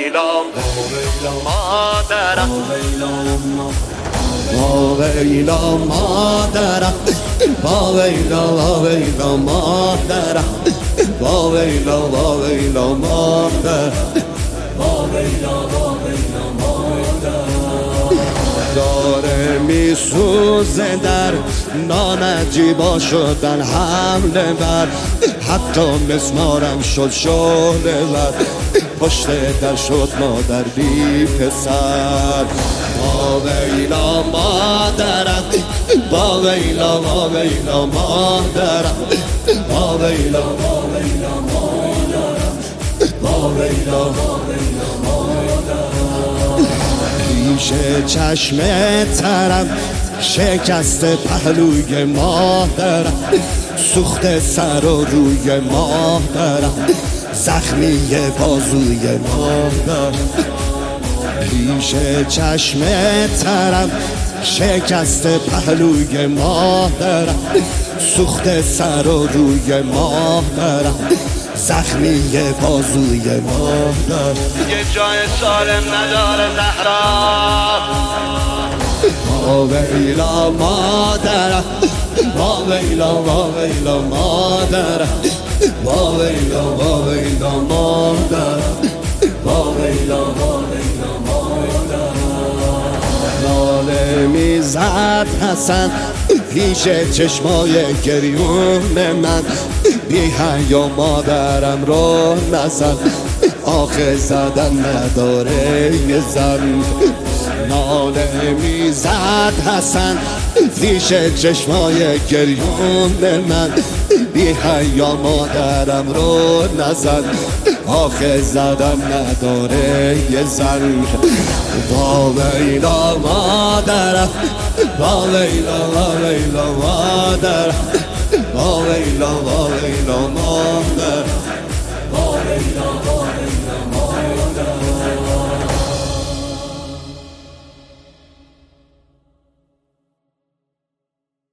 ویلا مادرم، ویلا مادرم، ویلا مادرم، ویلا مادرم، داره میسوزه در نانجیبا شدن حمله بر، حتی مسمارم شد شعله بر، پشت در شد مادر بی پسر. ویلا مادرم، ویلا مادرم، ویلا پیش چشم ترم شکست پهلوی مادرم، سوخت سر و روی مادرم، زخمی بازوی مادرم. پیش چشم ترم شکست پهلوی مادرم، سوخت سر و روی مادرم، زخمی بازوی مادرم. یه جای سالم نداره زهرا. ویلا مادرم، ویلا مادرم، ویلا مادرم، ویلا مادرم. ناله میزد حسن پیش چشمای گریون من، بی حیا مادرم رو نزن، آخه زدن نداره یه زن. ناله میزد حسن پیش چشمای گریون من، بی حیا مادرم رو نزن، آخه زدن نداره یه زن. ویلا مادرم، ویلا مادرم، ویلا مادرم.